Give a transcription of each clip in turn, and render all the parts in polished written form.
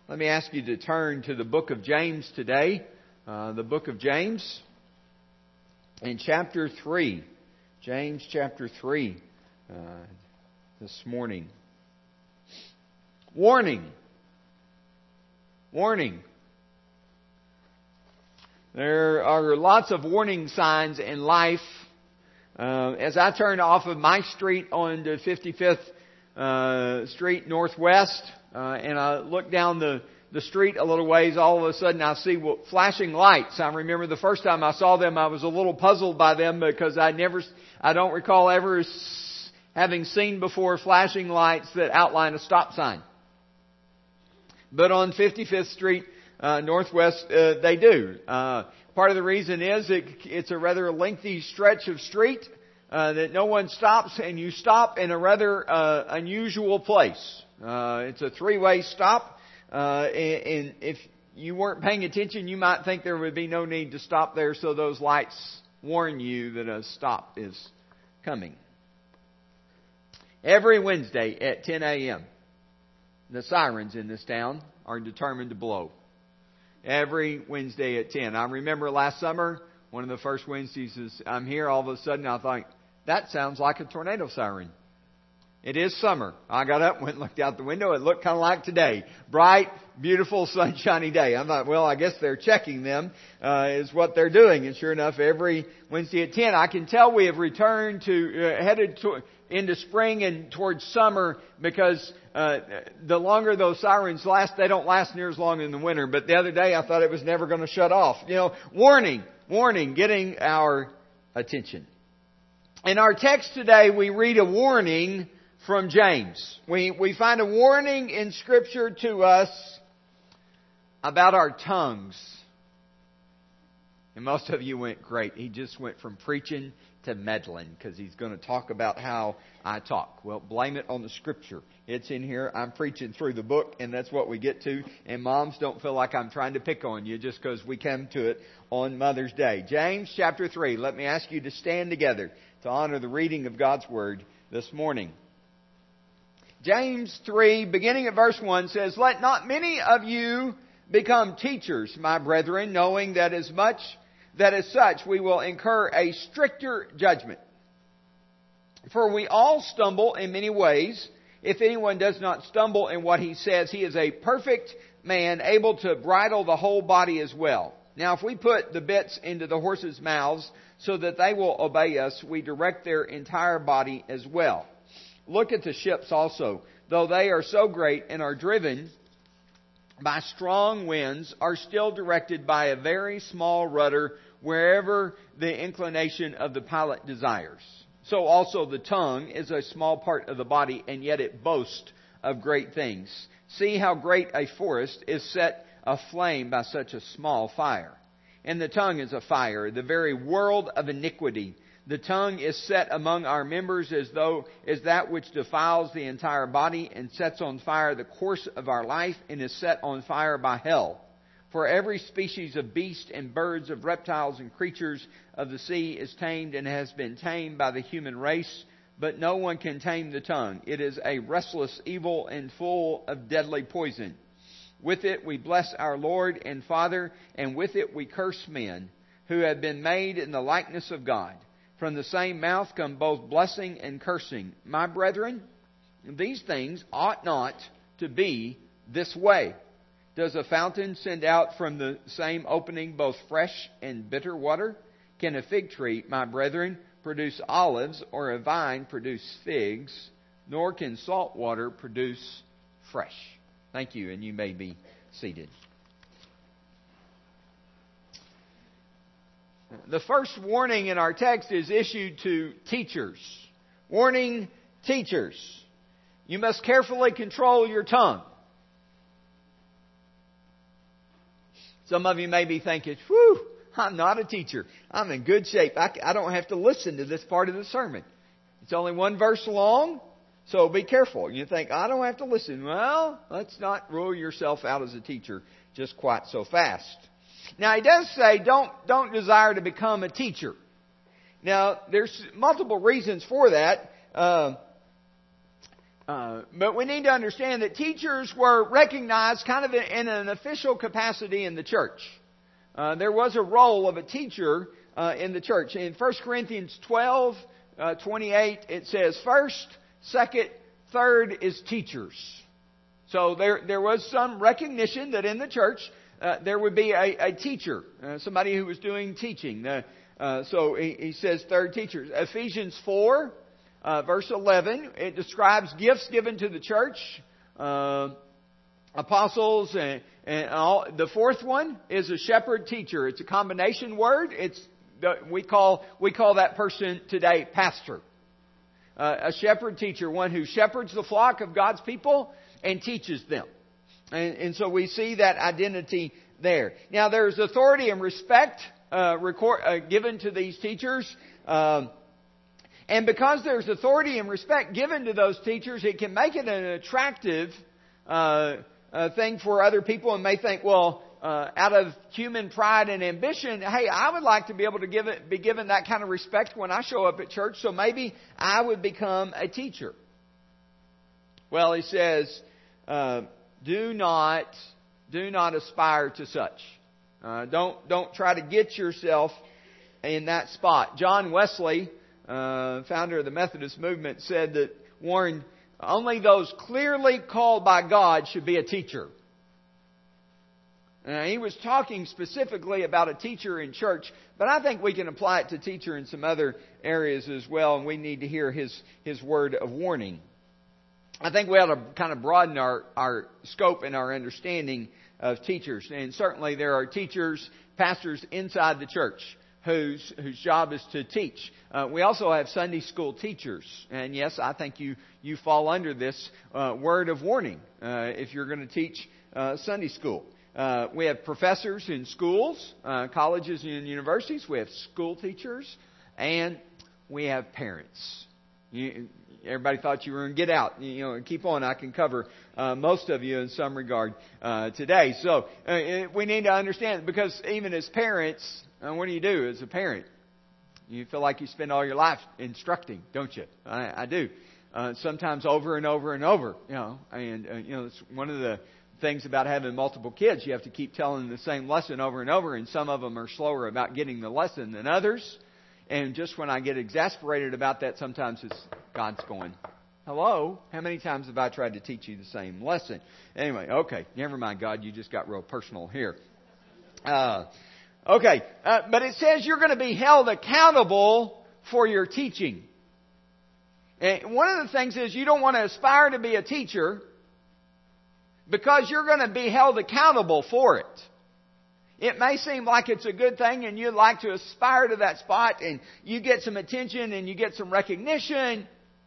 Let me ask you to turn to the book of James today. The book of James in chapter 3. James chapter 3 this morning. Warning. Warning. There are lots of warning signs in life. As I turn off of my street onto 55th Street Northwest, and I look down the street a little ways, all of a sudden I see flashing lights. I remember the first time I saw them, I was a little puzzled by them because I don't recall ever having seen before flashing lights that outline a stop sign. But on 55th Street Northwest, they do. Part of the reason is it's a rather lengthy stretch of street that no one stops, and you stop in a rather unusual place. It's a three-way stop, and if you weren't paying attention, you might think there would be no need to stop there, so those lights warn you that a stop is coming. Every Wednesday at 10 a.m., the sirens in this town are determined to blow. Every Wednesday at 10. I remember last summer, one of the first Wednesdays is I'm here, all of a sudden I thought, that sounds like a tornado siren. It is summer. I got up, went and looked out the window. It looked kind of like today. Bright, beautiful, sunshiny day. I thought, well, I guess they're checking them, is what they're doing. And sure enough, every Wednesday at 10, I can tell we have returned into spring and towards summer because the longer those sirens last, they don't last near as long in the winter. But the other day, I thought it was never going to shut off. Warning, getting our attention. In our text today, we read a warning from James. We find a warning in Scripture to us about our tongues. And most of you went, great. He just went from preaching to meddling because he's going to talk about how I talk. Well, blame it on the Scripture. It's in here. I'm preaching through the book, and that's what we get to. And moms, don't feel like I'm trying to pick on you just because we came to it on Mother's Day. James chapter 3. Let me ask you to stand together to honor the reading of God's Word this morning. James 3, beginning at verse 1, says, "Let not many of you become teachers, my brethren, knowing that as such we will incur a stricter judgment. For we all stumble in many ways. If anyone does not stumble in what he says, he is a perfect man, able to bridle the whole body as well. Now if we put the bits into the horses' mouths so that they will obey us, we direct their entire body as well. Look at the ships also, though they are so great and are driven by strong winds, are still directed by a very small rudder wherever the inclination of the pilot desires. So also the tongue is a small part of the body, and yet it boasts of great things. See how great a forest is set aflame by such a small fire. And the tongue is a fire, the very world of iniquity. The tongue is set among our members as that which defiles the entire body and sets on fire the course of our life and is set on fire by hell. For every species of beast and birds, of reptiles and creatures of the sea is tamed and has been tamed by the human race, but no one can tame the tongue. It is a restless evil and full of deadly poison. With it we bless our Lord and Father, and with it we curse men who have been made in the likeness of God. From the same mouth come both blessing and cursing. My brethren, these things ought not to be this way. Does a fountain send out from the same opening both fresh and bitter water? Can a fig tree, my brethren, produce olives, or a vine produce figs? Nor can salt water produce fresh." Thank you, and you may be seated. The first warning in our text is issued to teachers. Warning, teachers. You must carefully control your tongue. Some of you may be thinking, whew, I'm not a teacher. I'm in good shape. I don't have to listen to this part of the sermon. It's only one verse long, so be careful. You think, I don't have to listen. Well, let's not rule yourself out as a teacher just quite so fast. Now, he does say, don't desire to become a teacher. Now, there's multiple reasons for that. But we need to understand that teachers were recognized kind of in an official capacity in the church. There was a role of a teacher in the church. In 1 Corinthians 12, 28, it says, first, second, third is teachers. So there was some recognition that in the church there would be a teacher, somebody who was doing teaching. So he says third teachers. Ephesians 4, verse 11, it describes gifts given to the church, apostles, and all. The fourth one is a shepherd teacher. It's a combination word. We call that person today pastor. A shepherd teacher, one who shepherds the flock of God's people and teaches them. And so we see that identity there. Now there's authority and respect given to these teachers. And because there's authority and respect given to those teachers, it can make it an attractive thing for other people, and may think, well, out of human pride and ambition, hey, I would like to be able to be given that kind of respect when I show up at church, so maybe I would become a teacher. Well, he says, do not aspire to such. Don't try to get yourself in that spot. John Wesley, founder of the Methodist movement, warned only those clearly called by God should be a teacher. He was talking specifically about a teacher in church, but I think we can apply it to teacher in some other areas as well, and we need to hear his word of warning. I think we ought to kind of broaden our scope and our understanding of teachers. And certainly there are teachers, pastors inside the church whose job is to teach. We also have Sunday school teachers. And yes, I think you fall under this word of warning if you're going to teach Sunday school. We have professors in schools, colleges and universities. We have school teachers. And we have parents. Everybody thought you were going to get out. Keep on. I can cover most of you in some regard today. So we need to understand, because even as parents, what do you do as a parent? You feel like you spend all your life instructing, don't you? I do. Sometimes over and over and over. It's one of the things about having multiple kids. You have to keep telling them the same lesson over and over, and some of them are slower about getting the lesson than others. And just when I get exasperated about that, sometimes it's God's going, hello, how many times have I tried to teach you the same lesson? Anyway, okay, never mind, God, you just got real personal here. But it says you're going to be held accountable for your teaching. And one of the things is you don't want to aspire to be a teacher because you're going to be held accountable for it. It may seem like it's a good thing and you'd like to aspire to that spot and you get some attention and you get some recognition.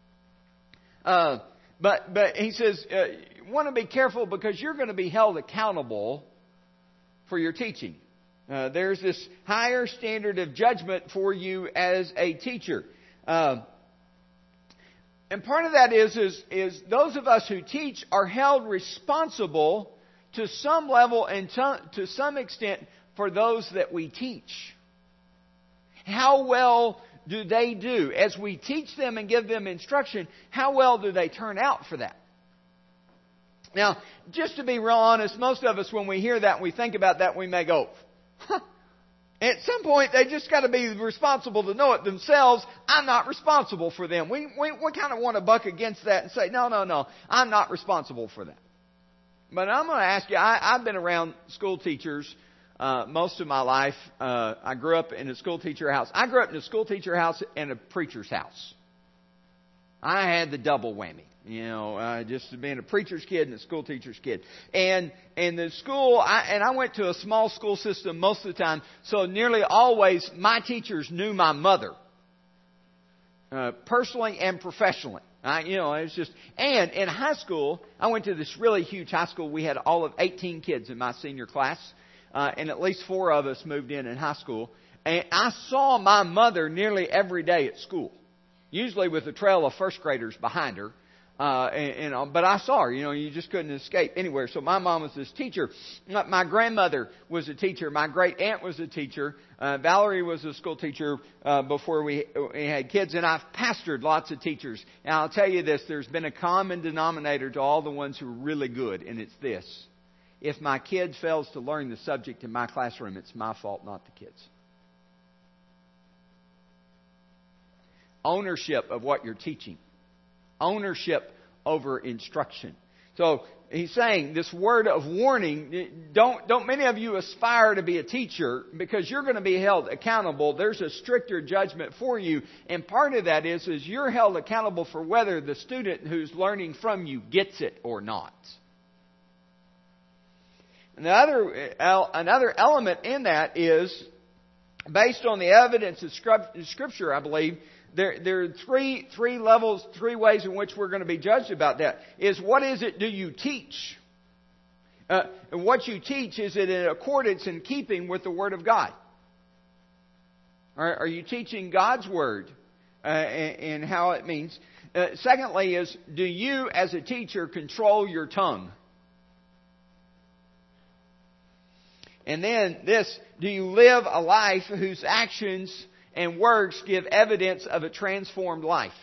But he says, you want to be careful because you're going to be held accountable for your teaching. There's this higher standard of judgment for you as a teacher. And part of that is those of us who teach are held responsible to some level and to some extent for those that we teach. How well do they do? As we teach them and give them instruction, how well do they turn out for that? Now, just to be real honest, most of us when we hear that and we think about that, we may go, at some point they just got to be responsible to know it themselves. I'm not responsible for them. We kind of want to buck against that and say, no, I'm not responsible for that. But I'm going to ask you, I've been around school teachers most of my life. I grew up in a school teacher house. I grew up in a school teacher house and a preacher's house. I had the double whammy. Just being a preacher's kid and a school teacher's kid. And the school, I went to a small school system most of the time, so nearly always my teachers knew my mother. Personally and professionally. It's just, and in high school, I went to this really huge high school. We had all of 18 kids in my senior class, and at least 4 of us moved in high school. And I saw my mother nearly every day at school, usually with a trail of first graders behind her. But I saw her. You just couldn't escape anywhere. So my mom was this teacher. My grandmother was a teacher. My great aunt was a teacher. Valerie was a school teacher before we had kids. And I've pastored lots of teachers. And I'll tell you this, there's been a common denominator to all the ones who are really good. And it's this. If my kid fails to learn the subject in my classroom, it's my fault, not the kids. Ownership of what you're teaching. Ownership over instruction. So he's saying this word of warning, don't many of you aspire to be a teacher because you're going to be held accountable. There's a stricter judgment for you. And part of that is you're held accountable for whether the student who's learning from you gets it or not. Another element in that is, based on the evidence of Scripture, I believe, there are three levels, three ways in which we're going to be judged about that. Is what is it do you teach? And what you teach, is it in accordance and keeping with the Word of God? Are you teaching God's Word and how it means? Secondly is, do you as a teacher control your tongue? And then this, do you live a life whose actions and words give evidence of a transformed life?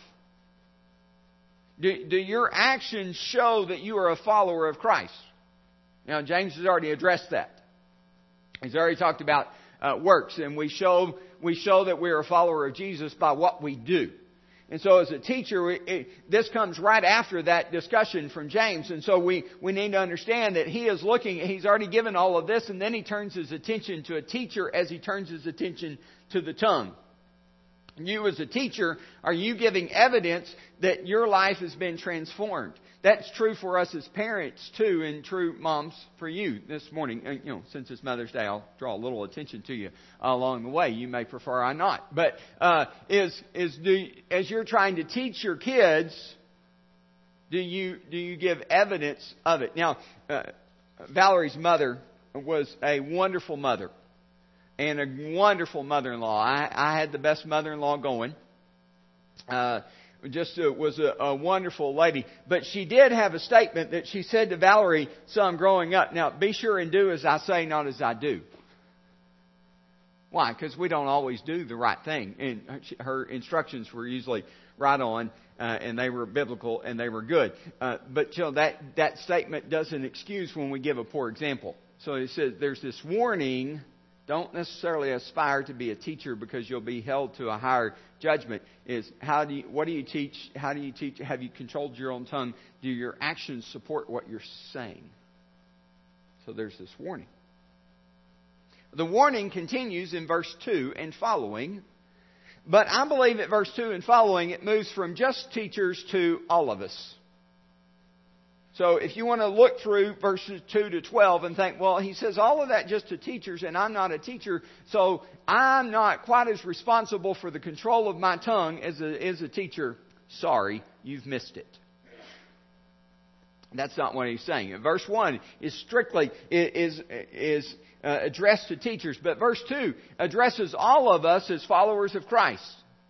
Do your actions show that you are a follower of Christ? Now, James has already addressed that. He's already talked about works, and we show that we're a follower of Jesus by what we do. And so as a teacher, this comes right after that discussion from James. And so we need to understand that he's already given all of this, and then he turns his attention to a teacher as he turns his attention to the tongue. You as a teacher, are you giving evidence that your life has been transformed? That's true for us as parents too, and true, moms, for you this morning. Since it's Mother's Day, I'll draw a little attention to you along the way. You may prefer I not. But as you're trying to teach your kids, do you give evidence of it? Now, Valerie's mother was a wonderful mother and a wonderful mother-in-law. I had the best mother-in-law going. Was a wonderful lady. But she did have a statement that she said to Valerie, son, growing up, now be sure and do as I say, not as I do. Why? Because we don't always do the right thing. And her instructions were usually right on, and they were biblical, and they were good. But that statement doesn't excuse when we give a poor example. So it says there's this warning. Don't necessarily aspire to be a teacher because you'll be held to a higher judgment. What do you teach? How do you teach? Have you controlled your own tongue? Do your actions support what you're saying? So there's this warning. The warning continues in verse 2 and following. But I believe at verse 2 and following, it moves from just teachers to all of us. So if you want to look through verses 2 to 12 and think, well, he says all of that just to teachers, and I'm not a teacher, so I'm not quite as responsible for the control of my tongue as a teacher. Sorry, you've missed it. That's not what he's saying. Verse 1 is strictly addressed to teachers, but verse 2 addresses all of us as followers of Christ.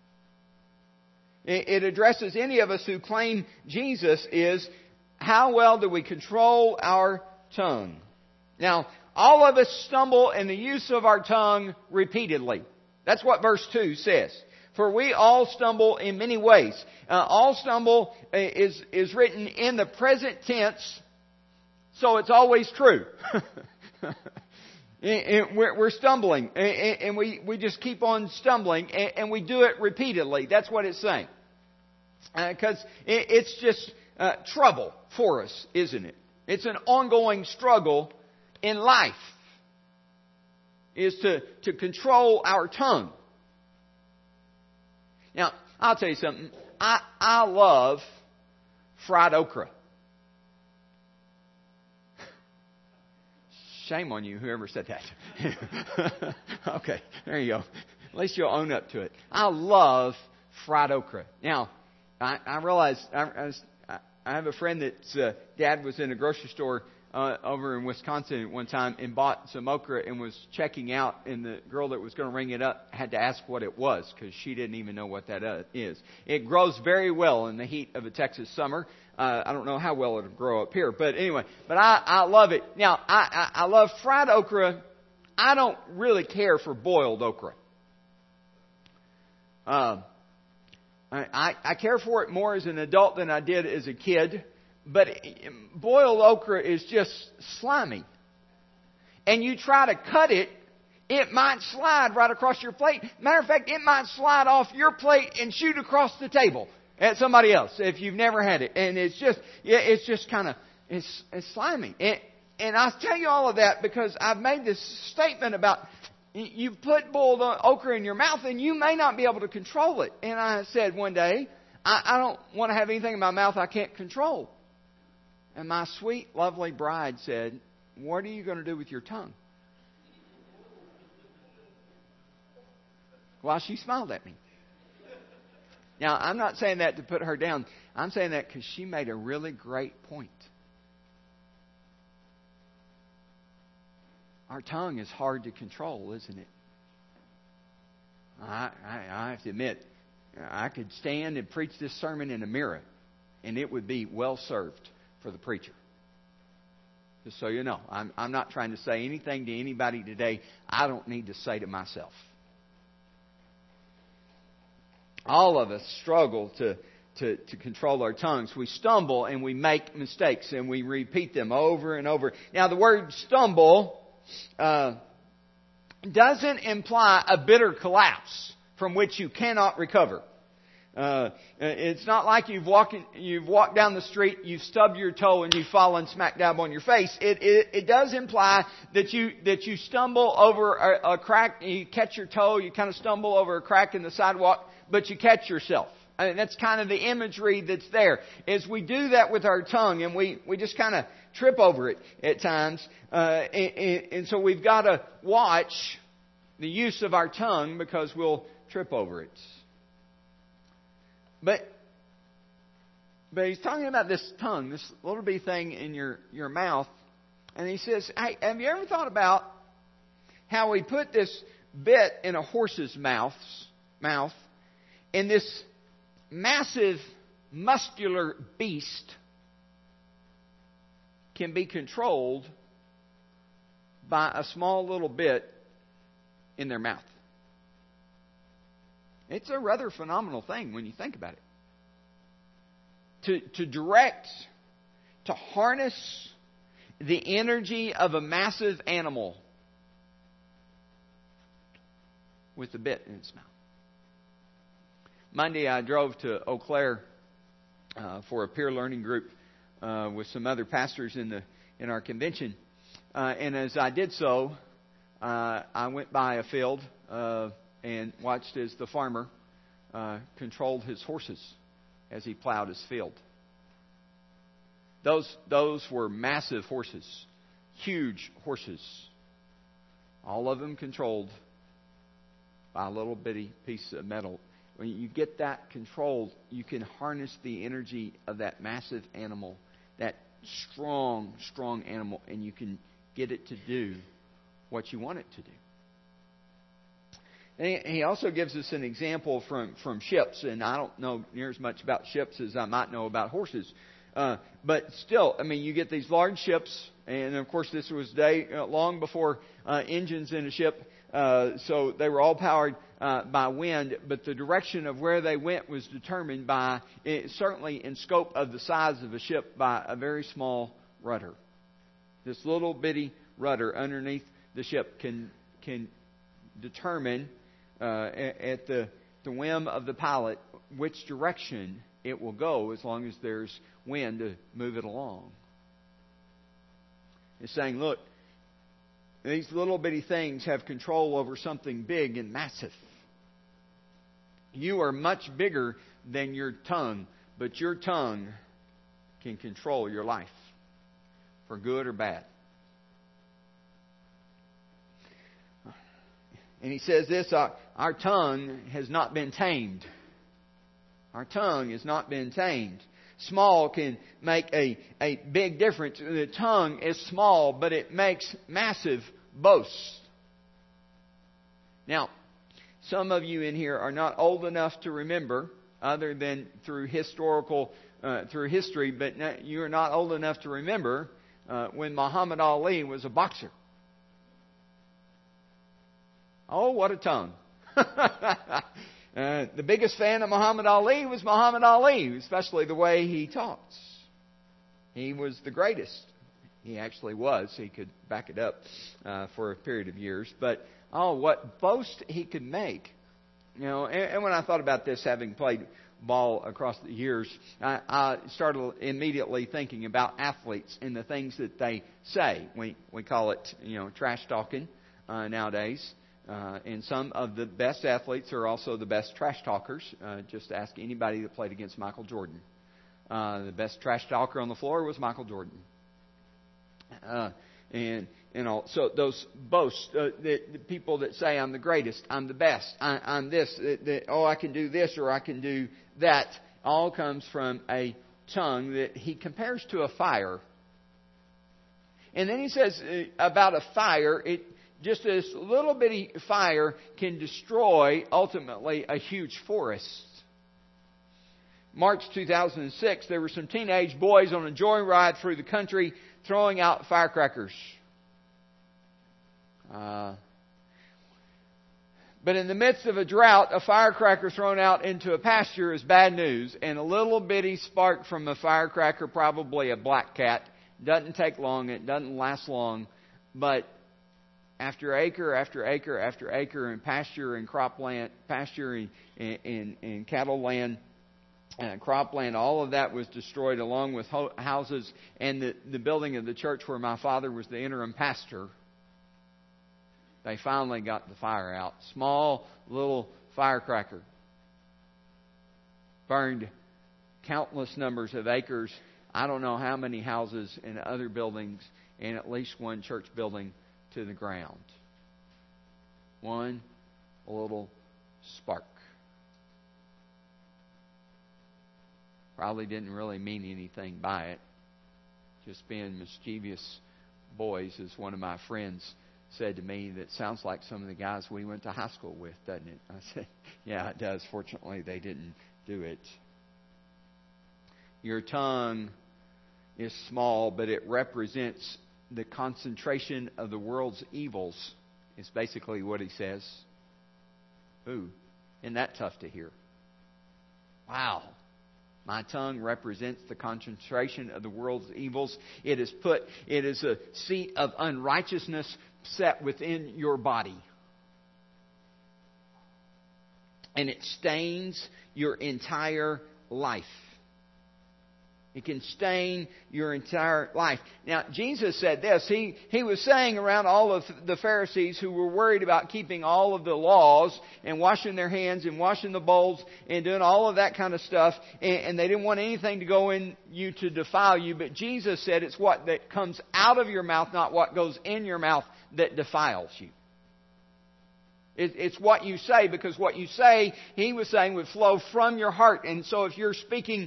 It addresses any of us who claim Jesus is, how well do we control our tongue? Now, all of us stumble in the use of our tongue repeatedly. That's what verse 2 says. For we all stumble in many ways. All stumble is written in the present tense, so it's always true. We're stumbling, and we just keep on stumbling, and we do it repeatedly. That's what it's saying. Because it's just trouble for us, isn't it? It's an ongoing struggle in life, is to control our tongue. Now, I'll tell you something. I love fried okra. Shame on you, whoever said that. Okay, there you go. At least you'll own up to it. I love fried okra. Now, I realize I have a friend that's dad was in a grocery store over in Wisconsin at one time and bought some okra and was checking out, and the girl that was going to ring it up had to ask what it was because she didn't even know what that is. It grows very well in the heat of a Texas summer. I don't know how well it'll grow up here, but anyway, I love it. Now, I love fried okra. I don't really care for boiled okra. I care for it more as an adult than I did as a kid. But boiled okra is just slimy. And you try to cut it, it might slide right across your plate. Matter of fact, it might slide off your plate and shoot across the table at somebody else if you've never had it. And it's just kind of, it's slimy. And I tell you all of that because I've made this statement about you put boiled okra in your mouth and you may not be able to control it. And I said one day, I don't want to have anything in my mouth I can't control. And my sweet, lovely bride said, "What are you going to do with your tongue?" Well, she smiled at me. Now, I'm not saying that to put her down. I'm saying that because she made a really great point. Our tongue is hard to control, isn't it? I have to admit, I could stand and preach this sermon in a mirror, and it would be well served for the preacher. Just so you know, I'm not trying to say anything to anybody today I don't need to say to myself. All of us struggle to control our tongues. We stumble and we make mistakes and we repeat them over and over. Now, the word stumble doesn't imply a bitter collapse from which you cannot recover. It's not like you've walked down the street, you've stubbed your toe, and you've fallen smack dab on your face. It does imply that you stumble over a crack, you catch your toe, you kind of stumble over a crack in the sidewalk, but you catch yourself. I mean, that's kind of the imagery that's there. Is we do that with our tongue, and we just kind of trip over it at times. And so we've got to watch the use of our tongue because we'll trip over it. But he's talking about this tongue, this little bitty thing in your mouth. And he says, hey, have you ever thought about how we put this bit in a horse's mouth, and this massive muscular beast can be controlled by a small little bit in their mouth? It's a rather phenomenal thing when you think about it. To direct, to harness the energy of a massive animal with the bit in its mouth. Monday I drove to Eau Claire for a peer learning group with some other pastors in our convention. And as I did so, I went by a field and watched as the farmer controlled his horses as he plowed his field. Those were massive horses, huge horses, all of them controlled by a little bitty piece of metal. When you get that controlled, you can harness the energy of that massive animal, that strong animal, and you can get it to do what you want it to do. And he also gives us an example from ships, and I don't know near as much about ships as I might know about horses. But still, I mean, you get these large ships, and of course this was long before engines in a ship, so they were all powered by wind, but the direction of where they went was determined by, certainly in scope of the size of a ship, by a very small rudder. This little bitty rudder underneath the ship can determine at the whim of the pilot which direction it will go as long as there's wind to move it along. It's saying, look, these little bitty things have control over something big and massive. You are much bigger than your tongue, but your tongue can control your life for good or bad. And he says this, our tongue has not been tamed. Our tongue has not been tamed. small can make a big difference. The tongue is small, but it makes massive boasts. Now, some of you in here are not old enough to remember, other than through history, but you are not old enough to remember when Muhammad Ali was a boxer. Oh, what a tongue. The biggest fan of Muhammad Ali was Muhammad Ali, especially the way he talks. He was the greatest. He actually was. He could back it up for a period of years. But, what boast he could make. And when I thought about this, having played ball across the years, I started immediately thinking about athletes and the things that they say. We call it, trash talking nowadays. And some of the best athletes are also the best trash talkers. Just ask anybody that played against Michael Jordan. The best trash talker on the floor was Michael Jordan. So those boasts, the people that say, I'm the greatest, I'm the best, I'm this, I can do this or I can do that, all comes from a tongue that he compares to a fire. And then he says about a fire, just this little bitty fire can destroy, ultimately, a huge forest. March 2006, there were some teenage boys on a joyride through the country throwing out firecrackers. But in the midst of a drought, a firecracker thrown out into a pasture is bad news. And a little bitty spark from a firecracker, probably a black cat, doesn't take long, it doesn't last long, but after acre after acre after acre in pasture and cropland, pasture and cattle land, cropland, all of that was destroyed along with houses and the building of the church where my father was the interim pastor. They finally got the fire out. Small little firecracker. Burned countless numbers of acres. I don't know how many houses and other buildings and at least one church building to the ground. One little spark. Probably didn't really mean anything by it. Just being mischievous boys, as one of my friends said to me, that sounds like some of the guys we went to high school with, doesn't it? I said, yeah, it does. Fortunately, they didn't do it. Your tongue is small, but it represents the concentration of the world's evils, is basically what he says. Ooh, isn't that tough to hear? Wow. My tongue represents the concentration of the world's evils. It is a seat of unrighteousness set within your body. And it stains your entire life. It can stain your entire life. Now, Jesus said this. He was saying around all of the Pharisees who were worried about keeping all of the laws and washing their hands and washing the bowls and doing all of that kind of stuff. And they didn't want anything to go in you to defile you. But Jesus said it's what that comes out of your mouth, not what goes in your mouth, that defiles you. It's what you say, because what you say, he was saying, would flow from your heart. And so if you're speaking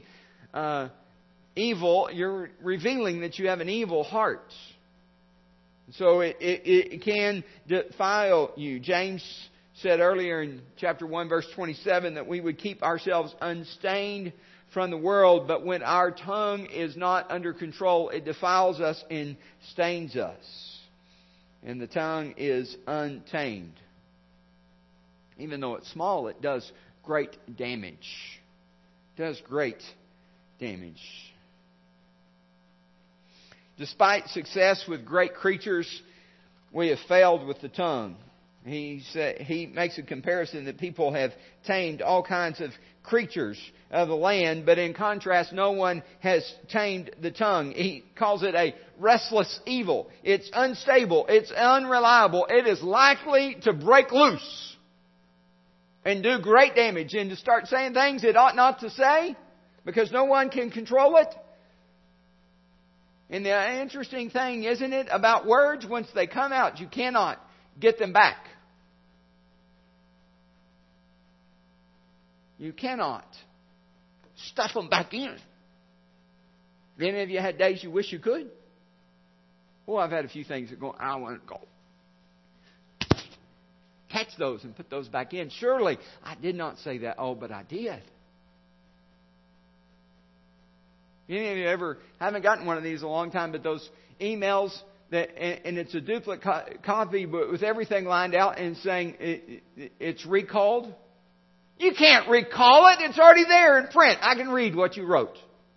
evil, you're revealing that you have an evil heart. So it can defile you. James said earlier in chapter 1, verse 27, that we would keep ourselves unstained from the world. But when our tongue is not under control, it defiles us and stains us. And the tongue is untamed. Even though it's small, it does great damage. It does great damage. Despite success with great creatures, we have failed with the tongue. He makes a comparison that people have tamed all kinds of creatures of the land, but in contrast, no one has tamed the tongue. He calls it a restless evil. It's unstable. It's unreliable. It is likely to break loose and do great damage, and to start saying things it ought not to say because no one can control it. And the interesting thing, isn't it, about words, once they come out, you cannot get them back. You cannot stuff them back in. Any of you had days you wish you could? Well, I've had a few things that go, I want to go catch those and put those back in. Surely I did not say that. Oh, but I did. Any of you ever haven't gotten one of these in a long time, but those emails that, and it's a duplicate copy, but with everything lined out and saying it's recalled? You can't recall it. It's already there in print. I can read what you wrote.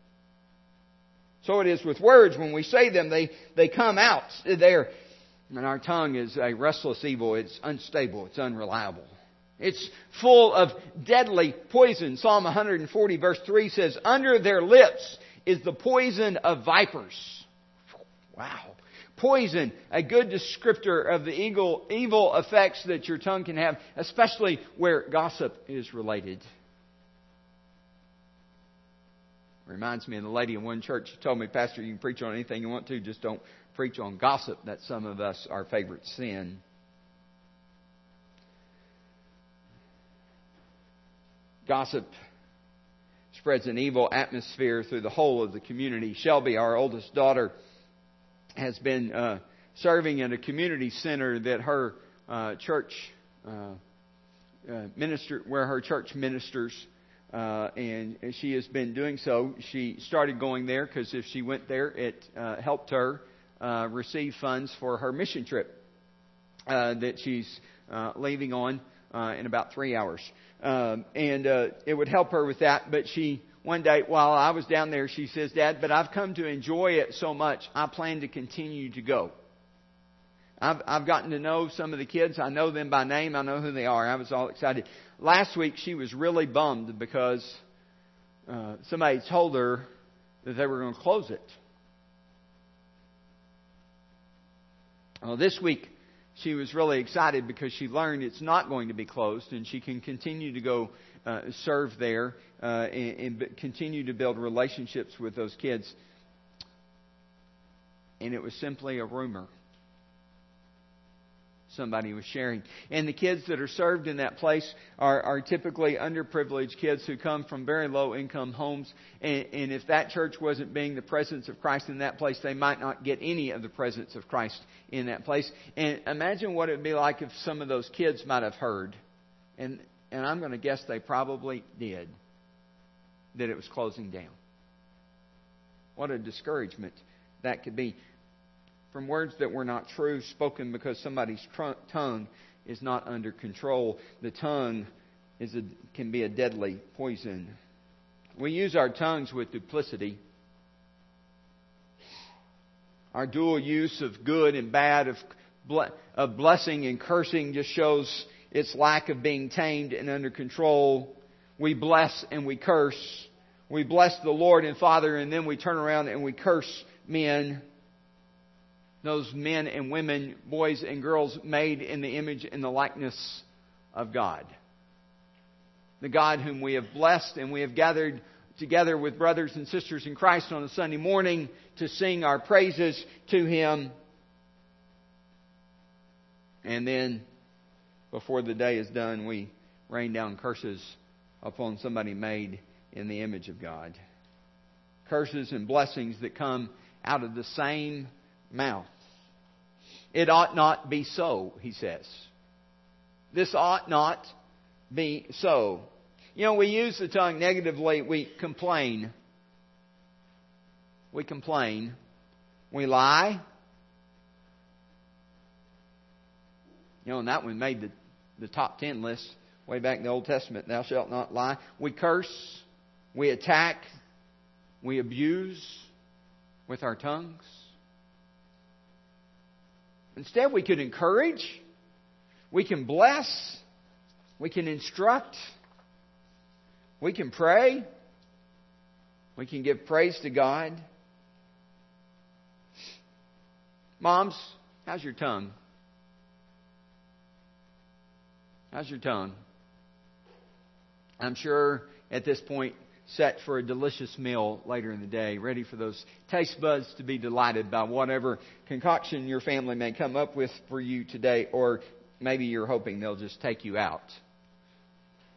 So it is with words. When we say them, they come out there. And our tongue is a restless evil. It's unstable. It's unreliable. It's full of deadly poison. Psalm 140 verse 3 says, under their lips is the poison of vipers. Wow. Poison, a good descriptor of the evil effects that your tongue can have, especially where gossip is related. Reminds me of the lady in one church who told me, Pastor, you can preach on anything you want to, just don't preach on gossip. That's some of us, our favorite sin. Gossip spreads an evil atmosphere through the whole of the community. Shelby, our oldest daughter, has been serving at a community center that her church where her church ministers. And she has been doing so. She started going there because if she went there, it helped her receive funds for her mission trip that she's leaving on in about 3 hours. And it would help her with that. But one day while I was down there, she says, Dad, but I've come to enjoy it so much, I plan to continue to go. I've gotten to know some of the kids. I know them by name. I know who they are. I was all excited. Last week, she was really bummed because somebody told her that they were going to close it. Well, this week, she was really excited because she learned it's not going to be closed and she can continue to go serve there and continue to build relationships with those kids. And it was simply a rumor. Somebody was sharing. And the kids that are served in that place are typically underprivileged kids who come from very low income homes. And if that church wasn't being the presence of Christ in that place, they might not get any of the presence of Christ in that place. And imagine what it would be like if some of those kids might have heard. And I'm going to guess they probably did. That it was closing down. What a discouragement that could be. From words that were not true, spoken because somebody's tongue is not under control. The tongue can be a deadly poison. We use our tongues with duplicity. Our dual use of good and bad, of blessing and cursing, just shows its lack of being tamed and under control. We bless and we curse. We bless the Lord and Father, and then we turn around and we curse men. Those men and women, boys and girls made in the image and the likeness of God. The God whom we have blessed, and we have gathered together with brothers and sisters in Christ on a Sunday morning to sing our praises to Him. And then, before the day is done, we rain down curses upon somebody made in the image of God. Curses and blessings that come out of the same mouth. It ought not be so, he says. This ought not be so. You know, we use the tongue negatively. We complain. We complain. We lie. You know, and that one made the top 10 list way back in the Old Testament. Thou shalt not lie. We curse. We attack. We abuse with our tongues. Instead, we could encourage, we can bless, we can instruct, we can pray, we can give praise to God. Moms, how's your tongue? How's your tongue? I'm sure at this point, set for a delicious meal later in the day, ready for those taste buds to be delighted by whatever concoction your family may come up with for you today, or maybe you're hoping they'll just take you out.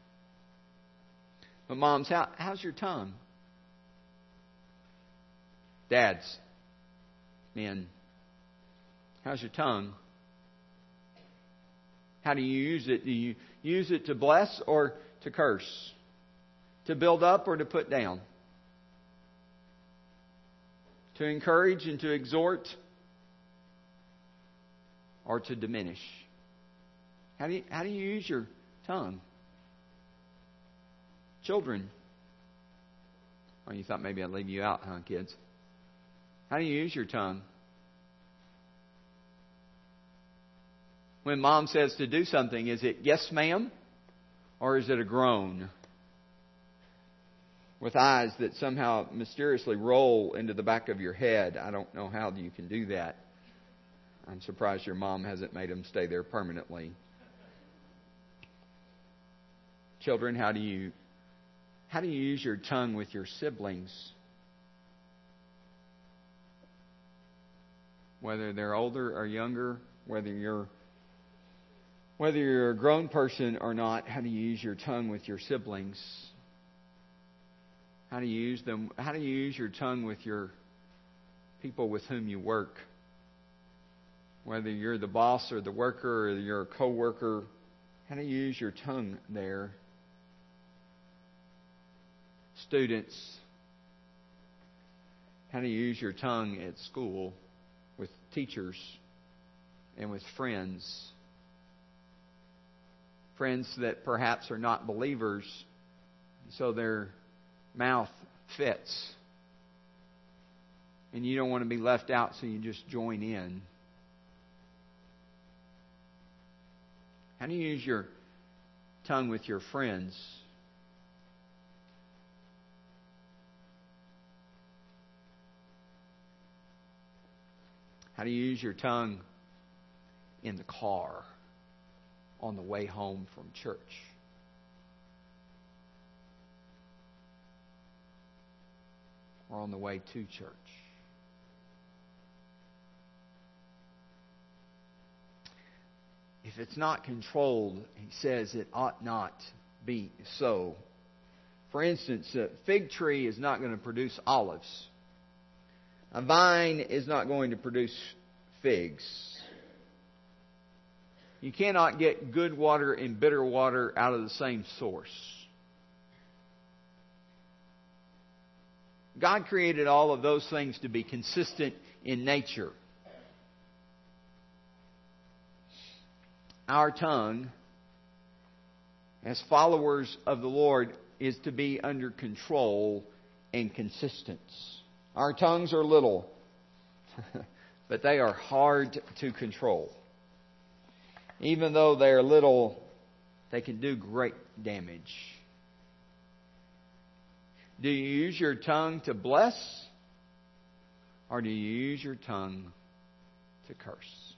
But moms, how's your tongue? Dads, men, how's your tongue? How do you use it? Do you use it to bless or to curse? To build up or to put down? To encourage and to exhort or to diminish? How do you use your tongue? Children. Oh, you thought maybe I'd leave you out, huh, kids? How do you use your tongue? When mom says to do something, is it yes, ma'am? Or is it a groan? With eyes that somehow mysteriously roll into the back of your head. I don't know how you can do that. I'm surprised your mom hasn't made them stay there permanently. Children, how do you use your tongue with your siblings? Whether they're older or younger, whether you're a grown person or not, how do you use your tongue with your siblings? How do you use them? How do you use your tongue with your people with whom you work? Whether you're the boss or the worker or you're a co-worker, how do you use your tongue there? Students, how do you use your tongue at school with teachers and with friends? Friends that perhaps are not believers, so their mouth fits. And you don't want to be left out, so you just join in. How do you use your tongue with your friends? How do you use your tongue in the car on the way home from church? Or on the way to church? If it's not controlled, he says it ought not be so. For instance, a fig tree is not going to produce olives. A vine is not going to produce figs. You cannot get good water and bitter water out of the same source. God created all of those things to be consistent in nature. Our tongue, as followers of the Lord, is to be under control and consistent. Our tongues are little, but they are hard to control. Even though they are little, they can do great damage. Do you use your tongue to bless, or do you use your tongue to curse?